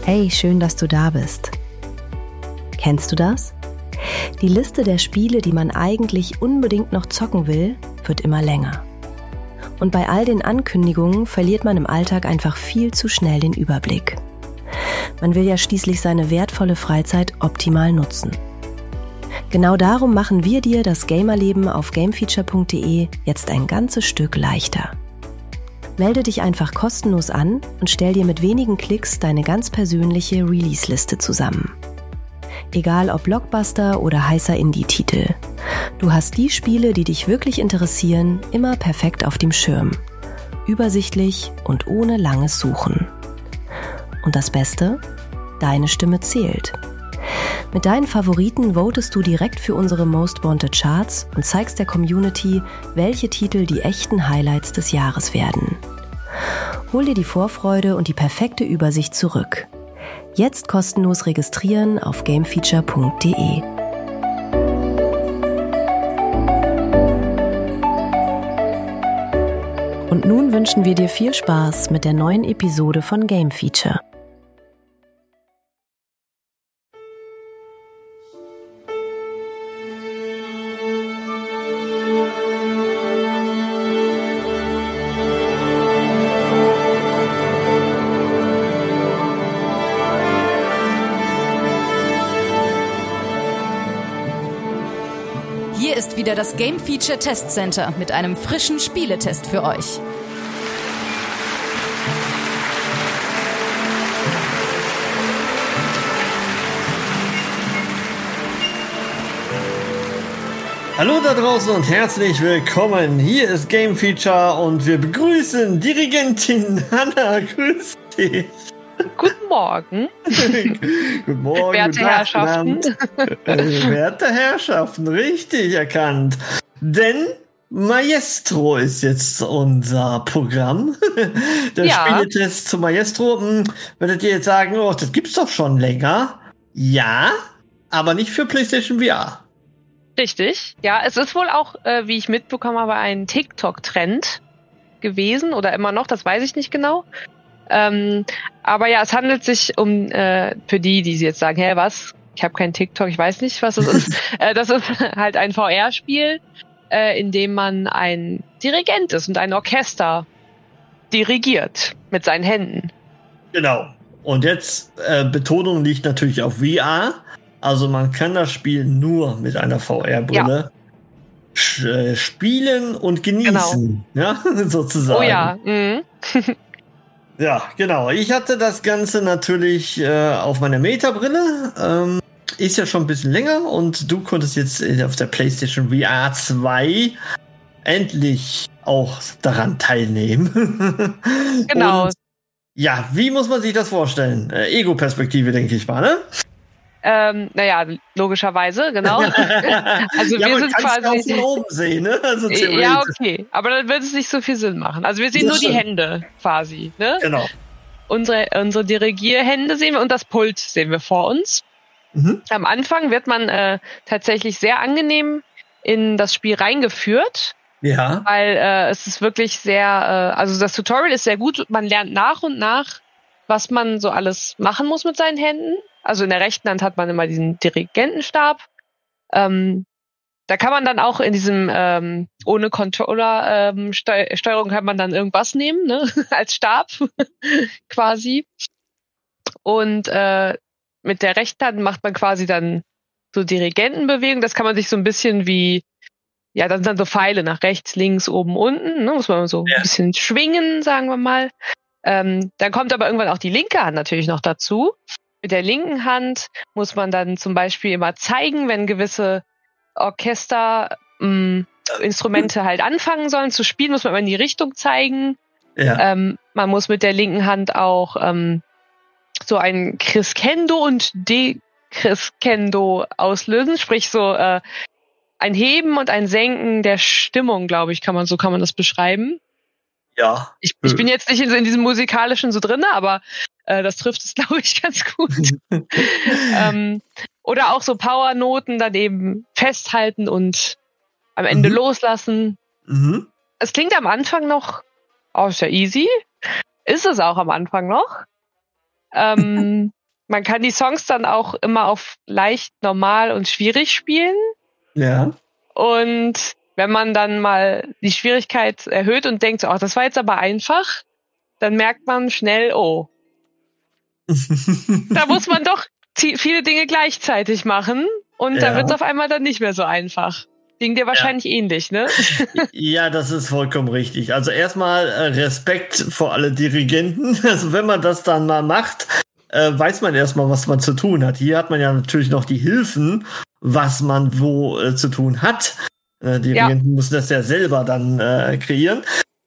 Hey, schön, dass du da bist. Kennst du das? Die Liste der Spiele, die man eigentlich unbedingt noch zocken will, wird immer länger. Und bei all den Ankündigungen verliert man im Alltag einfach viel zu schnell den Überblick. Man will ja schließlich seine wertvolle Freizeit optimal nutzen. Genau darum machen wir dir das Gamerleben auf gamefeature.de jetzt ein ganzes Stück leichter. Melde dich einfach kostenlos an und stell dir mit wenigen Klicks deine ganz persönliche Release-Liste zusammen. Egal ob Blockbuster oder heißer Indie-Titel. Du hast die Spiele, die dich wirklich interessieren, immer perfekt auf dem Schirm. Übersichtlich und ohne langes Suchen. Und das Beste? Deine Stimme zählt. Mit deinen Favoriten votest du direkt für unsere Most Wanted Charts und zeigst der Community, welche Titel die echten Highlights des Jahres werden. Hol dir die Vorfreude und die perfekte Übersicht zurück. Jetzt kostenlos registrieren auf gamefeature.de. Und nun wünschen wir dir viel Spaß mit der neuen Episode von Game Feature. Hier ist wieder das Game Feature Test Center mit einem frischen Spieletest für euch. Hallo da draußen und herzlich willkommen. Hier ist Game Feature und wir begrüßen Dirigentin Hanna. Grüß dich. Guten Morgen. Guten Morgen. Werte Herrschaften. Werte Herrschaften, richtig erkannt. Denn Maestro ist jetzt unser Programm. Der Spieletest zu Maestro. Werdet ihr jetzt sagen, oh, das gibt's doch schon länger. Ja, aber nicht für PlayStation VR. Richtig. Ja, es ist wohl auch, wie ich mitbekommen habe, ein TikTok-Trend gewesen oder immer noch, das weiß ich nicht genau. Aber ja, es handelt sich um, für die jetzt sagen, hä, was? Ich habe kein TikTok, ich weiß nicht, was es ist. Das ist halt ein VR-Spiel, in dem man ein Dirigent ist und ein Orchester dirigiert mit seinen Händen. Genau. Und jetzt, Betonung liegt natürlich auf VR. Also man kann das Spiel nur mit einer VR-Brille spielen und genießen. Genau. Ja, sozusagen. Oh ja. Mhm. Ja, genau. Ich hatte das Ganze natürlich auf meiner Meta-Brille. Ist ja schon ein bisschen länger und du konntest jetzt auf der PlayStation VR 2 endlich auch daran teilnehmen. Genau. Und, ja, wie muss man sich das vorstellen? Ego-Perspektive, denke ich mal, ne? Naja, logischerweise, genau. Also ja, wir sind quasi auch von oben sehen, ne? Also ja, okay, aber dann wird es nicht so viel Sinn machen. Also wir sehen nur die Hände quasi, ne? Genau. Unsere Dirigierhände sehen wir und das Pult sehen wir vor uns. Mhm. Am Anfang wird man tatsächlich sehr angenehm in das Spiel reingeführt. Ja. Weil es ist wirklich sehr, also das Tutorial ist sehr gut. Man lernt nach und nach, was man so alles machen muss mit seinen Händen. Also in der rechten Hand hat man immer diesen Dirigentenstab. Da kann man dann auch in diesem ohne Controller Steuerung kann man dann irgendwas nehmen, ne? Als Stab quasi. Und mit der rechten Hand macht man quasi dann so Dirigentenbewegungen. Das kann man sich so ein bisschen wie, ja, dann sind so Pfeile nach rechts, links, oben, unten. Ne? Muss man so ein bisschen schwingen, sagen wir mal. Dann kommt aber irgendwann auch die linke Hand natürlich noch dazu. Mit der linken Hand muss man dann zum Beispiel immer zeigen, wenn gewisse Orchesterinstrumente halt anfangen sollen zu spielen, muss man immer in die Richtung zeigen. Ja. Man muss mit der linken Hand auch so ein Crescendo und Decrescendo auslösen, sprich so ein Heben und ein Senken der Stimmung, glaube ich, kann man das beschreiben. Ja. Ich bin jetzt nicht in diesem musikalischen so drin, aber das trifft es, glaube ich, ganz gut. Oder auch so Powernoten dann eben festhalten und am Ende loslassen. Mhm. Es klingt am Anfang noch, ist ja easy. Ist es auch am Anfang noch. Man kann die Songs dann auch immer auf leicht, normal und schwierig spielen. Ja. Und wenn man dann mal die Schwierigkeit erhöht und denkt, so, ach, das war jetzt aber einfach, dann merkt man schnell, oh, da muss man doch viele Dinge gleichzeitig machen und dann wird es auf einmal dann nicht mehr so einfach. Ging dir wahrscheinlich ähnlich, ne? Ja, das ist vollkommen richtig. Also erstmal Respekt vor alle Dirigenten. Also wenn man das dann mal macht, weiß man erstmal, was man zu tun hat. Hier hat man ja natürlich noch die Hilfen, was man wo zu tun hat. Dirigenten müssen das ja selber dann kreieren.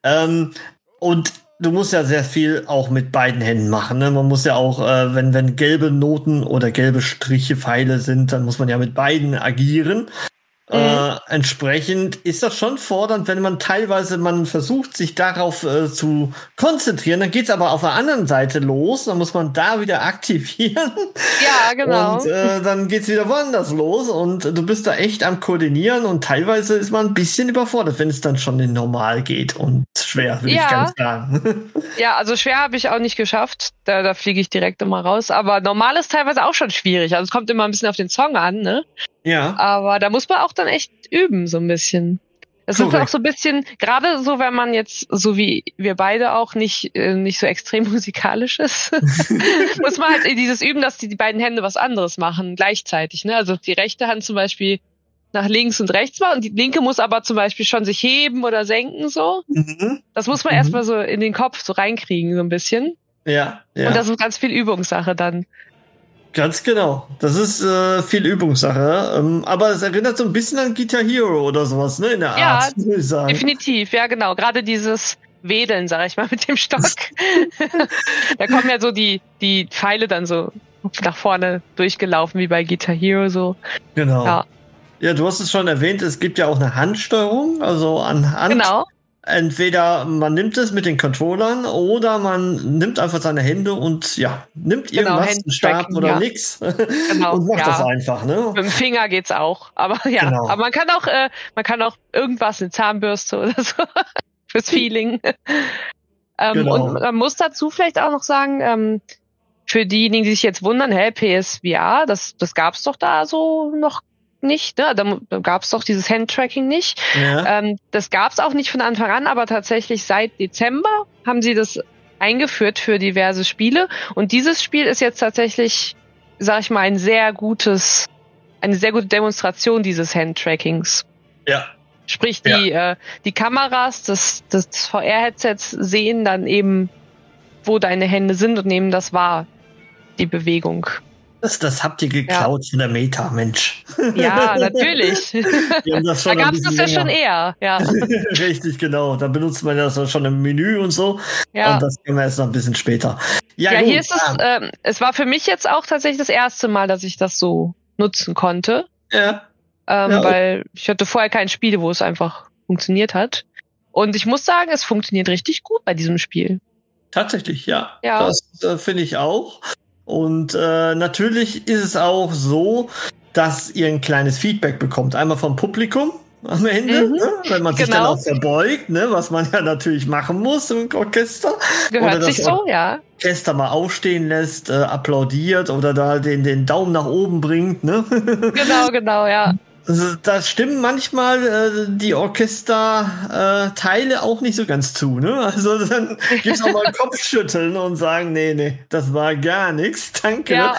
Und du musst ja sehr viel auch mit beiden Händen machen. Ne? Man muss ja auch, wenn gelbe Noten oder gelbe Striche, Pfeile sind, dann muss man ja mit beiden agieren. Entsprechend ist das schon fordernd, wenn man versucht, sich darauf zu konzentrieren, dann geht's aber auf der anderen Seite los, dann muss man da wieder aktivieren. Ja, genau. Und dann geht's wieder woanders los und du bist da echt am Koordinieren und teilweise ist man ein bisschen überfordert, wenn es dann schon in normal geht und schwer, will ich ganz sagen. Ja, also schwer habe ich auch nicht geschafft, da fliege ich direkt immer raus, aber normal ist teilweise auch schon schwierig, also es kommt immer ein bisschen auf den Song an, ne? Ja. Aber da muss man auch dann echt üben, so ein bisschen. Das ist auch so ein bisschen, gerade so, wenn man jetzt, so wie wir beide auch nicht so extrem musikalisch ist, muss man halt dieses üben, dass die beiden Hände was anderes machen, gleichzeitig, ne? Also die rechte Hand zum Beispiel nach links und rechts war und die linke muss aber zum Beispiel schon sich heben oder senken, so. Das muss man erstmal so in den Kopf so reinkriegen, so ein bisschen. Ja. Und das ist ganz viel Übungssache dann. Ganz genau. Das ist viel Übungssache. Aber es erinnert so ein bisschen an Guitar Hero oder sowas, ne? In der Art, würde ich sagen. Definitiv. Ja, genau. Gerade dieses Wedeln, sag ich mal, mit dem Stock. Da kommen ja so die Pfeile dann so nach vorne durchgelaufen, wie bei Guitar Hero so. Genau. Ja, du hast es schon erwähnt, es gibt ja auch eine Handsteuerung, also an Hand. Genau. Entweder man nimmt es mit den Controllern oder man nimmt einfach seine Hände und nimmt irgendwas, einen Stab oder nix und macht das einfach, ne? Mit dem Finger geht's auch, aber aber man kann auch irgendwas, eine Zahnbürste oder so fürs Feeling. Und man muss dazu vielleicht auch noch sagen, für diejenigen, die sich jetzt wundern, PSVR, das gab's doch da so noch nicht, ne? Da gab es doch dieses Handtracking nicht. Ja. Das gab es auch nicht von Anfang an, aber tatsächlich seit Dezember haben sie das eingeführt für diverse Spiele. Und dieses Spiel ist jetzt tatsächlich, sag ich mal, eine sehr gute Demonstration dieses Handtrackings. Ja. Sprich, die Kameras des VR-Headsets sehen dann eben, wo deine Hände sind und nehmen das wahr, die Bewegung. Das habt ihr geklaut von der Meta, Mensch. Ja, natürlich. Da gab es das ja schon eher. Ja. Richtig, genau. Da benutzt man das schon im Menü und so. Ja. Und das können wir jetzt noch ein bisschen später. Ja, gut. Hier ist es war für mich jetzt auch tatsächlich das erste Mal, dass ich das so nutzen konnte. Ja. Weil ich hatte vorher kein Spiel, wo es einfach funktioniert hat. Und ich muss sagen, es funktioniert richtig gut bei diesem Spiel. Tatsächlich, ja. Das finde ich auch. Und natürlich ist es auch so, dass ihr ein kleines Feedback bekommt. Einmal vom Publikum am Ende, ne? Wenn man sich dann auch verbeugt, ne? Was man ja natürlich machen muss im Orchester. Gehört sich so, ja. Orchester mal aufstehen lässt, applaudiert oder da den Daumen nach oben bringt. Ne? Genau, ja. Da stimmen manchmal die Orchesterteile auch nicht so ganz zu, ne? Also dann gibt's auch mal Kopfschütteln und sagen, nee, das war gar nichts, danke. Ja.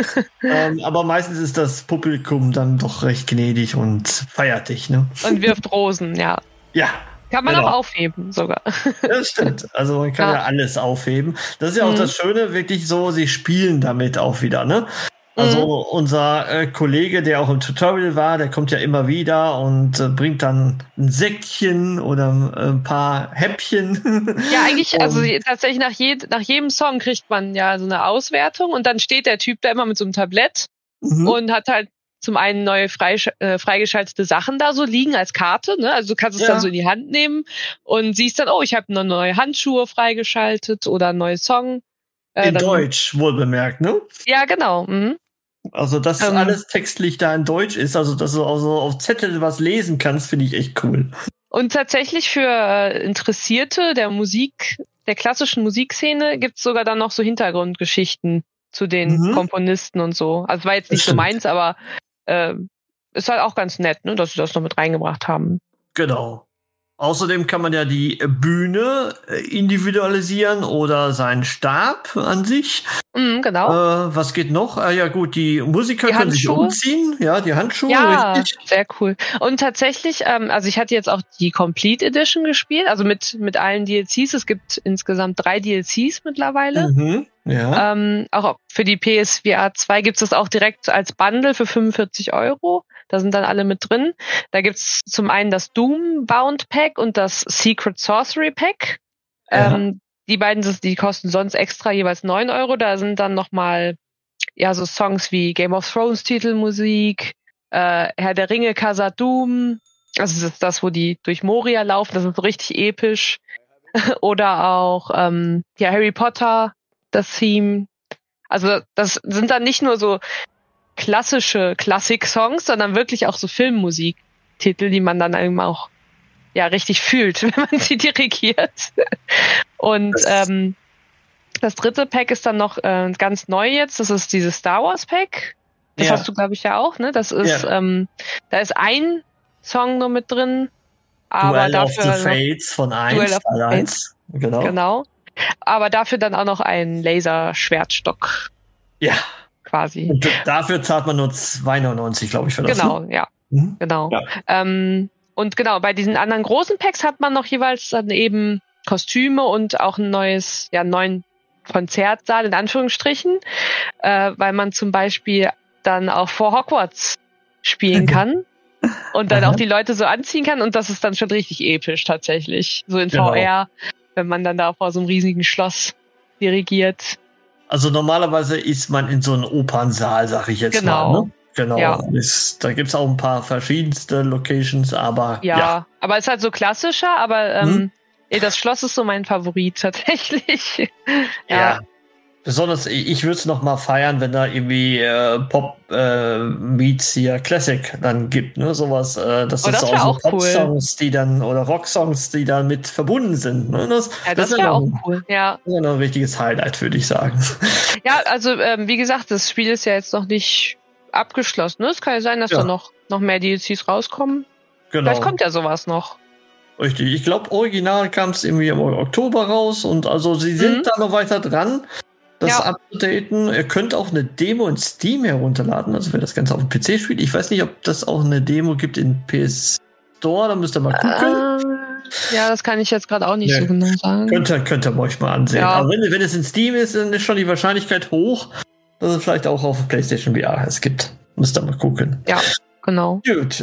Aber meistens ist das Publikum dann doch recht gnädig und feiert dich, ne? Und wirft Rosen, ja. Ja. Kann man auch aufheben sogar. Das stimmt. Also man kann ja alles aufheben. Das ist ja auch das Schöne, wirklich so, sie spielen damit auch wieder, ne? Also unser Kollege, der auch im Tutorial war, der kommt ja immer wieder und bringt dann ein Säckchen oder ein paar Häppchen. Ja, eigentlich, also tatsächlich nach jedem Song kriegt man ja so eine Auswertung und dann steht der Typ da immer mit so einem Tablett und hat halt zum einen neue freigeschaltete Sachen da so liegen als Karte, ne? Also du kannst es dann so in die Hand nehmen und siehst dann, ich habe eine neue Handschuhe freigeschaltet oder einen neuen Song. In Deutsch, wohl bemerkt, ne? Ja, genau. Also, dass alles textlich da in Deutsch ist, also dass du auch so auf Zettel was lesen kannst, finde ich echt cool. Und tatsächlich für Interessierte der klassischen Musikszene gibt's sogar dann noch so Hintergrundgeschichten zu den Komponisten und so. Also war jetzt nicht so meins, aber ist halt auch ganz nett, ne, dass sie das noch mit reingebracht haben. Genau. Außerdem kann man ja die Bühne individualisieren oder seinen Stab an sich. Genau. Was geht noch? Ja gut, die Musiker können sich umziehen. Ja, die Handschuhe, ja, richtig. Sehr cool. Und tatsächlich, also ich hatte jetzt auch die Complete Edition gespielt, also mit allen DLCs. Es gibt insgesamt 3 DLCs mittlerweile. Ja. Auch für die PSVR 2 gibt es das auch direkt als Bundle für 45 €. Da sind dann alle mit drin. Da gibt's zum einen das Doom Bound Pack und das Secret Sorcery Pack. Ja. Die beiden, die kosten sonst extra jeweils 9 €. Da sind dann nochmal so Songs wie Game of Thrones Titelmusik, Herr der Ringe Khazad-dûm. Also das ist das, wo die durch Moria laufen. Das ist so richtig episch. Oder auch Harry Potter, das Theme. Also das sind dann nicht nur so klassische Klassik-Songs, sondern wirklich auch so Filmmusiktitel, die man dann eben auch richtig fühlt, wenn man sie dirigiert. Und das dritte Pack ist dann noch ganz neu jetzt. Das ist dieses Star Wars Pack. Das hast du, glaube ich, ja auch, ne? Das ist, da ist ein Song nur mit drin. Aber Duel dafür of the Fates von 1. Genau. Aber dafür dann auch noch ein Laserschwertstock. Ja. Quasi. Und dafür zahlt man nur 2,99, glaube ich, für das. Genau, ja. Genau. Ja. Und genau, bei diesen anderen großen Packs hat man noch jeweils dann eben Kostüme und auch einen neuen Konzertsaal, in Anführungsstrichen, weil man zum Beispiel dann auch vor Hogwarts spielen kann und dann auch die Leute so anziehen kann, und das ist dann schon richtig episch tatsächlich. So in VR, wenn man dann da vor so einem riesigen Schloss dirigiert. Also normalerweise ist man in so einem Opernsaal, sag ich jetzt mal. Ne? Genau. Ja. Da gibt's auch ein paar verschiedenste Locations, aber ja. Aber es ist halt so klassischer, aber das Schloss ist so mein Favorit tatsächlich. Ja. Besonders, ich würde es noch mal feiern, wenn da irgendwie Pop meets hier Classic dann gibt, ne? Sowas, das ist auch so Pop-Songs, die dann, oder Rock-Songs, die dann mit verbunden sind. Ne? Das wäre auch cool, ja. Das ist ein richtiges Highlight, würde ich sagen. Ja, also wie gesagt, das Spiel ist ja jetzt noch nicht abgeschlossen. Ne? Es kann ja sein, dass da noch mehr DLCs rauskommen. Genau. Vielleicht kommt ja sowas noch. Richtig. Ich glaube, original kam es irgendwie im Oktober raus, und also sie sind da noch weiter dran, das abzudaten. Ihr könnt auch eine Demo in Steam herunterladen, also wer das Ganze auf dem PC spielt. Ich weiß nicht, ob das auch eine Demo gibt in PS Store, da müsst ihr mal gucken. Ja, das kann ich jetzt gerade auch nicht so genau sagen. Könnt ihr euch mal ansehen. Ja. Aber wenn es in Steam ist, dann ist schon die Wahrscheinlichkeit hoch, dass es vielleicht auch auf PlayStation VR es gibt. Müsst ihr mal gucken. Ja, genau. Gut,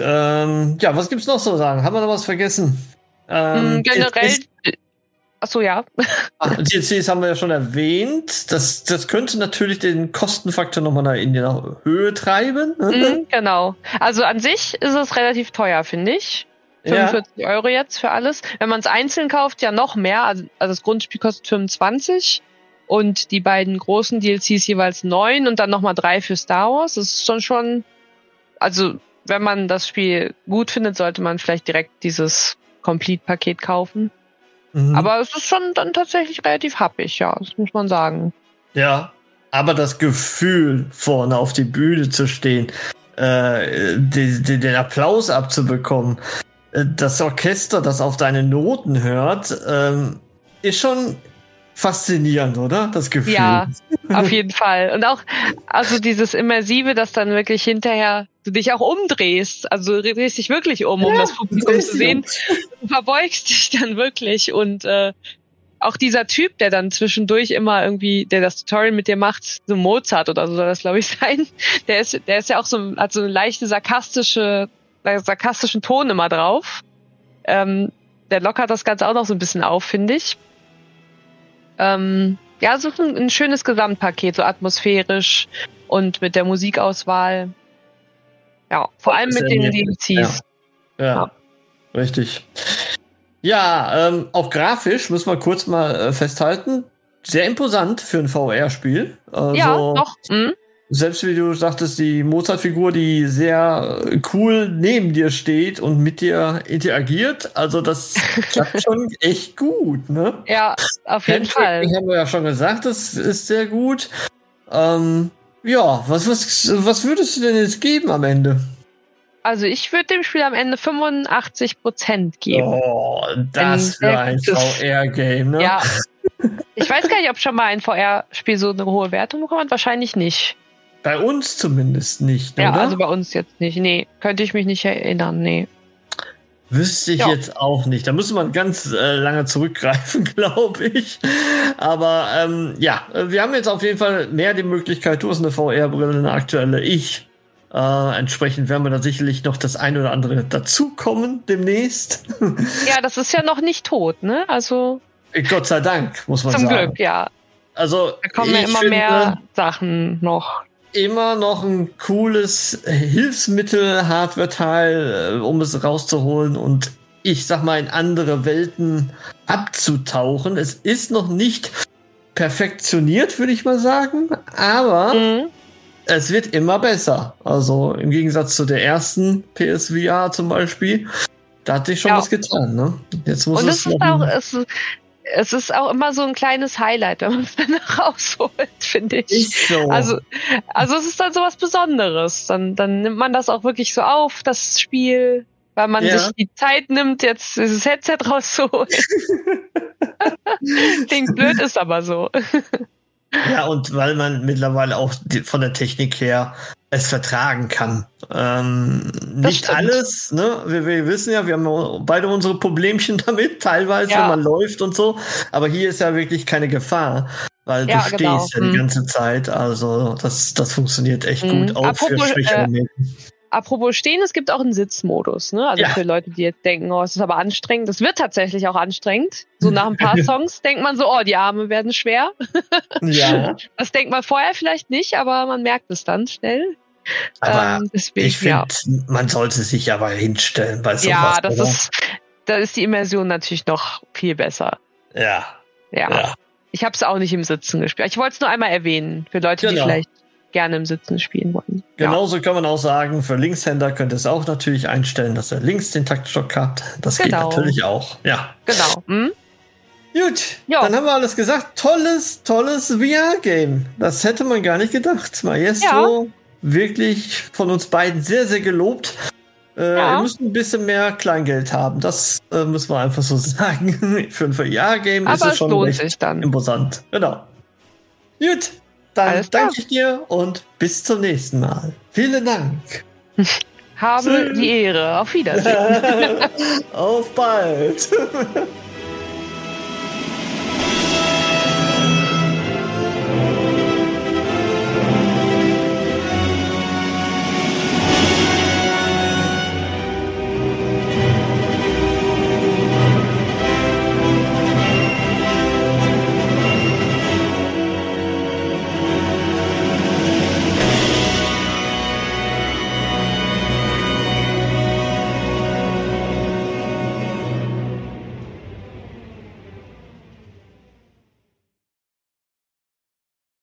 was gibt's noch so sagen? Haben wir noch was vergessen? Generell. Achso, ja. DLCs haben wir ja schon erwähnt. Das könnte natürlich den Kostenfaktor nochmal in die Höhe treiben. Genau. Also an sich ist es relativ teuer, finde ich. 45 € jetzt für alles. Wenn man es einzeln kauft, ja noch mehr. Also das Grundspiel kostet 25 und die beiden großen DLCs jeweils 9 und dann nochmal 3 für Star Wars. Das ist schon, also wenn man das Spiel gut findet, sollte man vielleicht direkt dieses Complete-Paket kaufen. Aber es ist schon dann tatsächlich relativ happig, ja, das muss man sagen. Ja, aber das Gefühl, vorne auf die Bühne zu stehen, den Applaus abzubekommen, das Orchester, das auf deine Noten hört, ist schon faszinierend, oder? Das Gefühl. Ja, auf jeden Fall. Und auch, also dieses Immersive, dass dann wirklich hinterher du dich auch umdrehst. Also du drehst dich wirklich um das Publikum zu sehen. Du verbeugst dich dann wirklich. Und auch dieser Typ, der dann zwischendurch immer irgendwie, der das Tutorial mit dir macht, so Mozart oder so soll das, glaube ich, sein. Der ist ja auch hat so eine leichte sarkastischen Ton immer drauf. Der lockert das Ganze auch noch so ein bisschen auf, finde ich. So ein schönes Gesamtpaket, so atmosphärisch und mit der Musikauswahl. Ja, vor allem mit den DLCs. Ja, richtig. Ja, auch grafisch müssen wir kurz mal festhalten. Sehr imposant für ein VR-Spiel. Also, ja, doch. Selbst wie du sagtest, die Mozart-Figur, die sehr cool neben dir steht und mit dir interagiert. Also das klappt schon echt gut, ne? Ja, auf jeden Fall. Haben wir ja schon gesagt, das ist sehr gut. Ja, was würdest du denn jetzt geben am Ende? Also ich würde dem Spiel am Ende 85% geben. Oh, das für ein VR-Game, ne? Ja. Ich weiß gar nicht, ob schon mal ein VR-Spiel so eine hohe Wertung bekommen hat. Wahrscheinlich nicht. Bei uns zumindest nicht, ja, oder? Also bei uns jetzt nicht. Nee, könnte ich mich nicht erinnern, nee. Wüsste ich jetzt auch nicht. Da müsste man ganz lange zurückgreifen, glaube ich. Aber wir haben jetzt auf jeden Fall mehr die Möglichkeit. Du hast eine VR-Brille, eine aktuelle. Entsprechend werden wir da sicherlich noch das ein oder andere dazukommen demnächst. Ja, das ist ja noch nicht tot, ne? Also Gott sei Dank, muss man sagen. Zum Glück, ja. Also da kommen ja immer mehr Sachen noch. Immer noch ein cooles Hilfsmittel, Hardware-Teil, um es rauszuholen und ich sag mal in andere Welten abzutauchen. Es ist noch nicht perfektioniert, würde ich mal sagen, aber es wird immer besser. Also im Gegensatz zu der ersten PSVR zum Beispiel, da hat sich schon was getan. Ne? Jetzt muss es ist auch immer so ein kleines Highlight, wenn man es dann rausholt, finde ich. Ist so. Also es ist dann so was Besonderes. Dann nimmt man das auch wirklich so auf, das Spiel, weil man sich die Zeit nimmt, jetzt dieses Headset rauszuholen. Klingt blöd, ist aber so. Ja, und weil man mittlerweile auch von der Technik her es vertragen kann. Nicht alles, ne? Wir wissen ja, wir haben beide unsere Problemchen damit, teilweise, wenn man läuft und so. Aber hier ist ja wirklich keine Gefahr, weil du stehst ja die ganze Zeit. Also das funktioniert echt gut, auch für schwächere Menschen. Apropos stehen, es gibt auch einen Sitzmodus, ne? Also für Leute, die jetzt denken, es ist aber anstrengend. Das wird tatsächlich auch anstrengend. So nach ein paar Songs denkt man so, die Arme werden schwer. Ja. Das denkt man vorher vielleicht nicht, aber man merkt es dann schnell. Aber deswegen, ich finde, man sollte sich aber hinstellen bei sowas. Ja, da ist die Immersion natürlich noch viel besser. Ja. Ich habe es auch nicht im Sitzen gespielt. Ich wollte es nur einmal erwähnen, für Leute, die vielleicht gerne im Sitzen spielen wollen. Genauso kann man auch sagen, für Linkshänder könnt ihr es auch natürlich einstellen, dass ihr links den Taktstock habt. Das geht natürlich auch. Ja. Genau. Gut, dann haben wir alles gesagt. Tolles VR-Game. Das hätte man gar nicht gedacht. Maestro, wirklich von uns beiden sehr, sehr gelobt. Wir müssen ein bisschen mehr Kleingeld haben. Das müssen wir einfach so sagen. Für ein VR-Game ist es schon recht imposant. Genau. Gut. Dann danke ich dir und bis zum nächsten Mal. Vielen Dank. Habe die Ehre. Auf Wiedersehen. Auf bald.